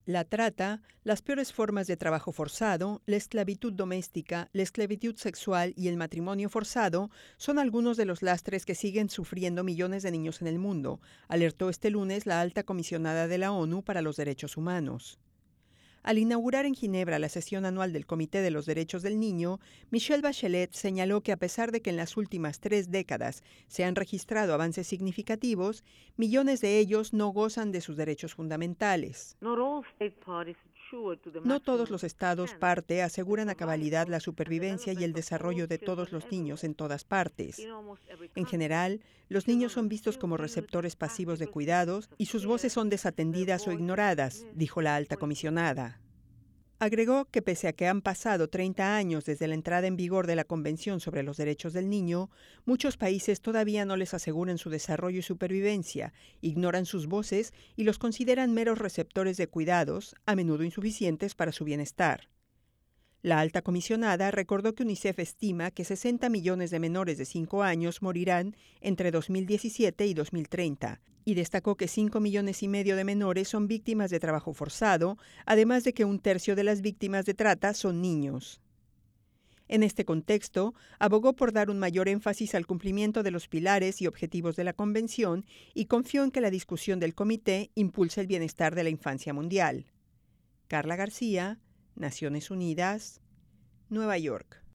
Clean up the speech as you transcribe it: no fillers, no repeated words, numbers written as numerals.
La trata, las peores formas de trabajo forzado, la esclavitud doméstica, la esclavitud sexual y el matrimonio forzado son algunos de los lastres que siguen sufriendo millones de niños en el mundo, alertó este lunes la alta comisionada de la ONU para los Derechos Humanos. Al inaugurar en Ginebra la sesión anual del Comité de los Derechos del Niño, Michelle Bachelet señaló que a pesar de que en las últimas 3 décadas se han registrado avances significativos, millones de ellos no gozan de sus derechos fundamentales. No todos los estados parte aseguran a cabalidad la supervivencia y el desarrollo de todos los niños en todas partes. En general, los niños son vistos como receptores pasivos de cuidados y sus voces son desatendidas o ignoradas, dijo la alta comisionada. Agregó que pese a que han pasado 30 años desde la entrada en vigor de la Convención sobre los Derechos del Niño, muchos países todavía no les aseguran su desarrollo y supervivencia, ignoran sus voces y los consideran meros receptores de cuidados, a menudo insuficientes para su bienestar. La alta comisionada recordó que UNICEF estima que 60 millones de menores de 5 años morirán entre 2017 y 2030, y destacó que 5,5 millones de menores son víctimas de trabajo forzado, además de que 1/3 de las víctimas de trata son niños. En este contexto, abogó por dar un mayor énfasis al cumplimiento de los pilares y objetivos de la Convención y confió en que la discusión del comité impulse el bienestar de la infancia mundial. Carla García, Naciones Unidas, Nueva York.